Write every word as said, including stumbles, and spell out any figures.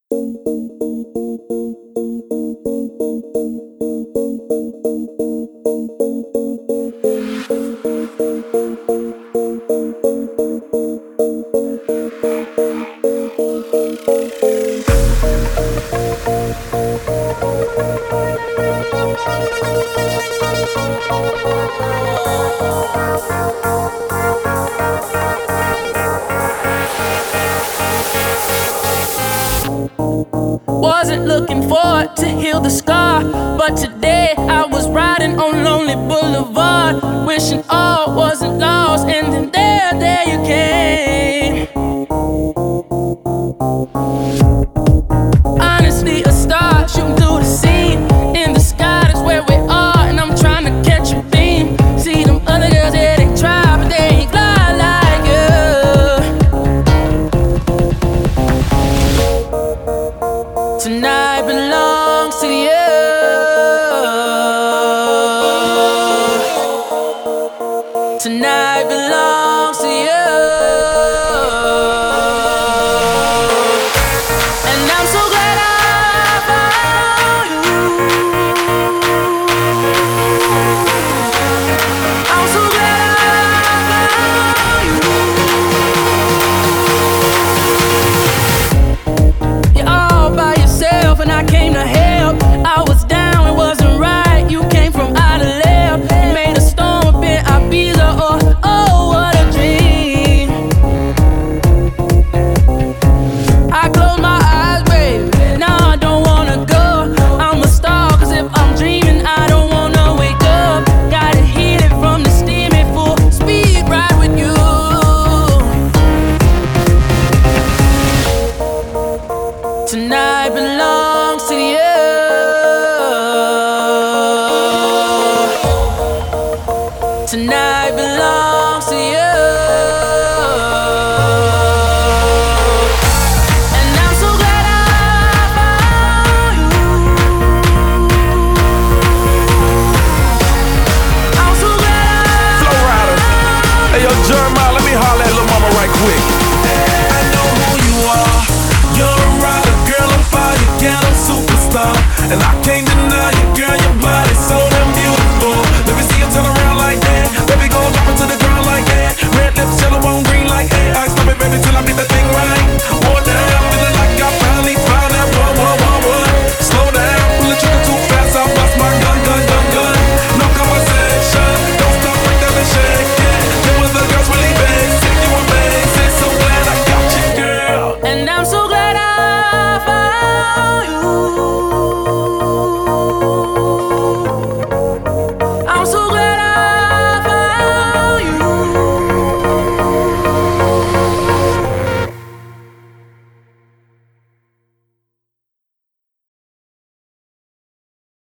Wasn't looking forward to heal the scar, but today I was riding on Lonely Boulevard, wishing all wasn't lost, and then there, there you came. Honestly, a star shooting through the scene. In the sky, that's where we are, and I'm trying to catch a beam. See them other girls, yeah, they try, but they ain't fly like you. Tonight belongs to you. Tonight belongs to you. And I'm so glad I found you. I'm so glad I found you. You're all by yourself and I came to help. I was down, it wasn't right. You came from out of left. Made a storm up in Ibiza. Oh, oh, what a dream. I close my eyes, baby. Now I don't wanna go. I'm a star, cause if I'm dreaming, I don't wanna wake up. Gotta hit it from the steamy full speed ride with you. Tonight belongs to you. Tonight belongs to you. And I'm so glad I found you. I'm so glad I Flow Rider. Hey yo, Jeremiah, let me holler at Lil' Mama right quick. I know who you are. You're a rider, girl, I'm fire, ghetto superstar, and I can't deny you.